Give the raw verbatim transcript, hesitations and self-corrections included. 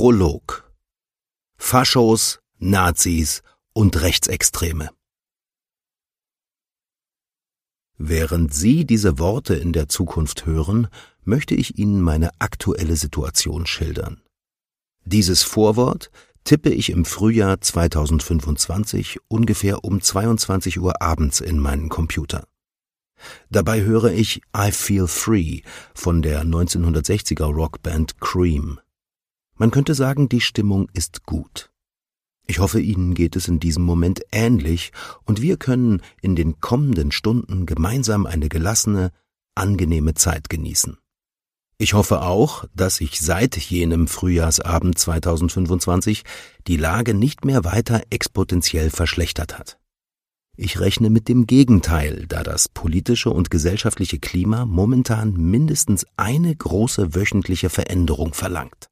Prolog. Faschos, Nazis und Rechtsextreme. Während Sie diese Worte in der Zukunft hören, möchte ich Ihnen meine aktuelle Situation schildern. Dieses Vorwort tippe ich im Frühjahr zweitausendfünfundzwanzig ungefähr um zweiundzwanzig Uhr abends in meinen Computer. Dabei höre ich I Feel Free von der neunzehnhundertsechziger Rockband Cream. Man könnte sagen, die Stimmung ist gut. Ich hoffe, Ihnen geht es in diesem Moment ähnlich und wir können in den kommenden Stunden gemeinsam eine gelassene, angenehme Zeit genießen. Ich hoffe auch, dass sich seit jenem Frühjahrsabend zweitausendfünfundzwanzig die Lage nicht mehr weiter exponentiell verschlechtert hat. Ich rechne mit dem Gegenteil, da das politische und gesellschaftliche Klima momentan mindestens eine große wöchentliche Veränderung verlangt.